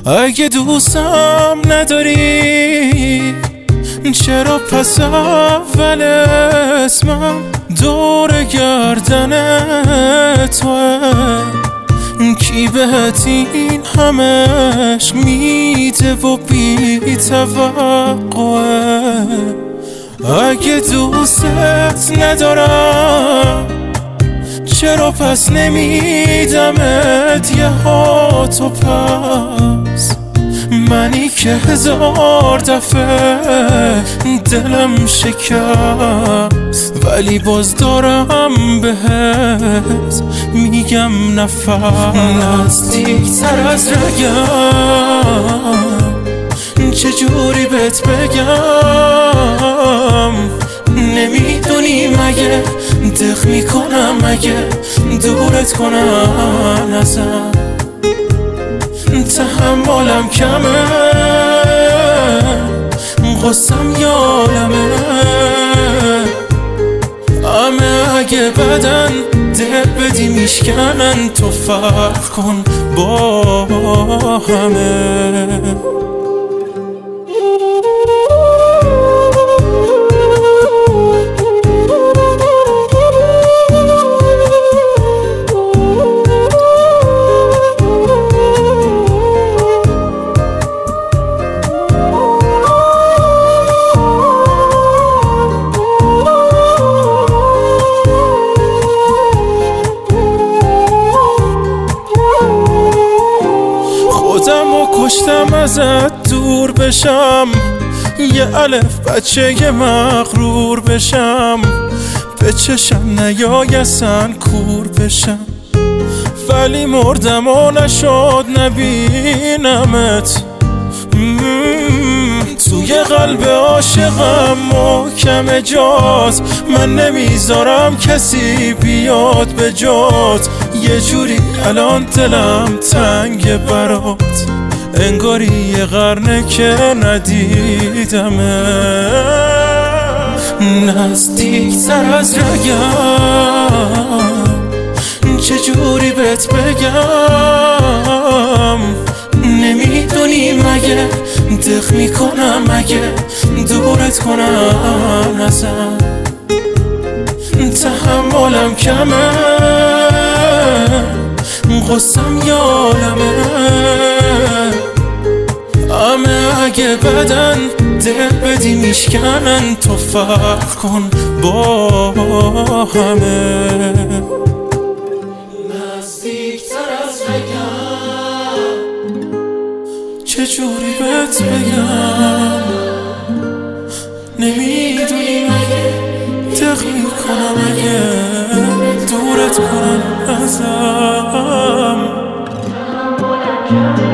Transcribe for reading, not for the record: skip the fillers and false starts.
اگه دوستم نداری چرا پس اول اسمم دور گردن توه؟ کی بهت این همش میده و بی توقعه؟ اگه دوستت ندارم چرا پس نمیدمت یه هاتو پس؟ منی که 1000 دفعه دلم شکست ولی باز دارم بهت میگم نفس. نزدیکتر از رگم چجوری بهت بگم؟ نمیدونی مگه دق میکنم اگه دورت کنم ازم؟ تحملم کمه غصم یالمه همه اگه بدن دل بدی میشکنن تو فرق کن با همه. کشتم ازت دور بشم یه الف بچه مغرور بشم به چشم نیای اصلا کور بشم ولی مردم و نشد نبینمت. توی قلب عاشقم محکم جات من نمیذارم کسی بیاد به جات. یه جوری الان دلم تنگ برات انگاری یه قرنه که ندیدمه. نزدیکتر از رگم چجوری بهت بگم؟ نمیدونی مگه دق میکنم اگه دورت کنم ازم؟ تحملم کمه غصم یالمه همه اگه بدن دل بدی میشکنن تو فرق کن با همه. نزدیکتر از رگم چجوری بهت بگم؟ نمیدونی مگه دق میکنم اگه دورت کنم ازم؟